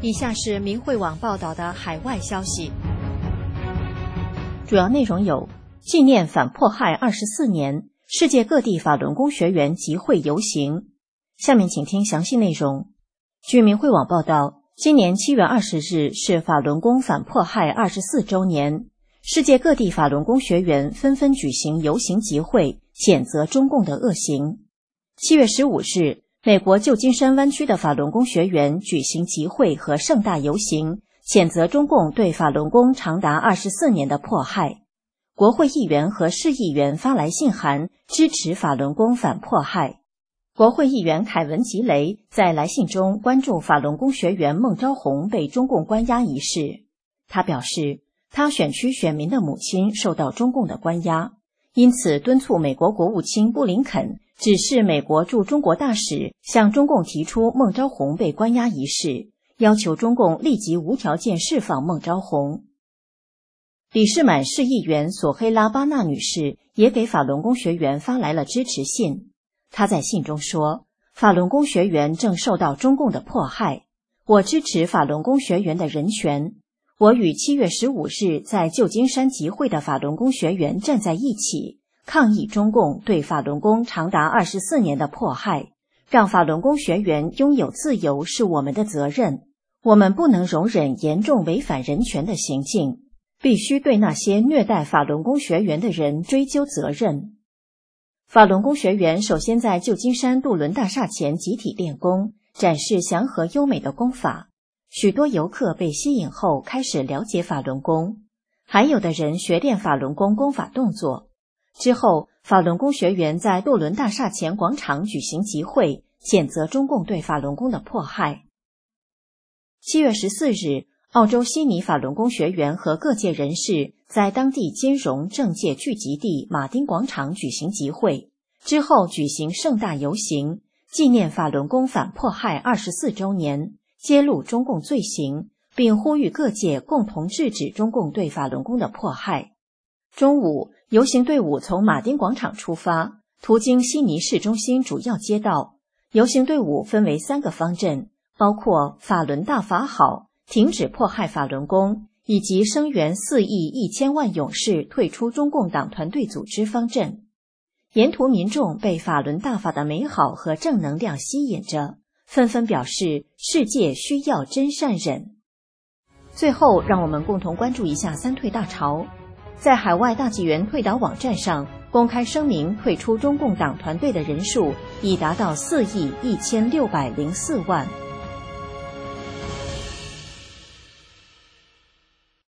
以下是明慧网报道的海外消息。 主要内容有：纪念反迫害24年，世界各地法轮功学员集会游行。下面请听详细内容。据明慧网报道，今年7月20日是法轮功反迫害24周年，世界各地法轮功学员纷纷举行游行集会，谴责中共的恶行。7月15日，美国旧金山湾区的法轮功学员举行集会和盛大游行，谴责中共对法轮功长达24年的迫害。国会议员和市议员发来信函，支持法轮功反迫害。国会议员凯文·吉雷在来信中关注法轮功学员孟昭红被中共关押一事。他表示，他选区选民的母亲受到中共的关押，因此敦促美国国务卿布林肯指示美国驻中国大使向中共提出孟昭红被关押一事，要求中共立即无条件释放孟昭红。李士满市议员索黑拉巴纳女士也给法轮功学员发来了支持信。她在信中说，法轮功学员正受到中共的迫害，我支持法轮功学员的人权。我与7月15日在旧金山集会的法轮功学员站在一起，抗议中共对法轮功长达24年的迫害。让法轮功学员拥有自由是我们的责任，我们不能容忍严重违反人权的行径，必须对那些虐待法轮功学员的人追究责任。法轮功学员首先在旧金山杜伦大厦前集体练功，展示祥和优美的功法。许多游客被吸引后开始了解法轮功，还有的人学练法轮功功法动作。之后，法轮功学员在杜伦大厦前广场举行集会，谴责中共对法轮功的迫害。7月14日，澳洲悉尼法轮功学员和各界人士在当地金融政界聚集地马丁广场举行集会，之后举行盛大游行，纪念法轮功反迫害24周年，揭露中共罪行，并呼吁各界共同制止中共对法轮功的迫害。中午，游行队伍从马丁广场出发，途经悉尼市中心主要街道。游行队伍分为3个方阵，包括法轮大法好、停止迫害法轮功以及声援4亿1千万勇士退出中共党团队组织方阵。沿途民众被法轮大法的美好和正能量吸引着，纷纷表示世界需要真善忍。最后，让我们共同关注一下三退大潮。在海外大纪元退党网站上公开声明退出中共党团队的人数已达到4亿1604万。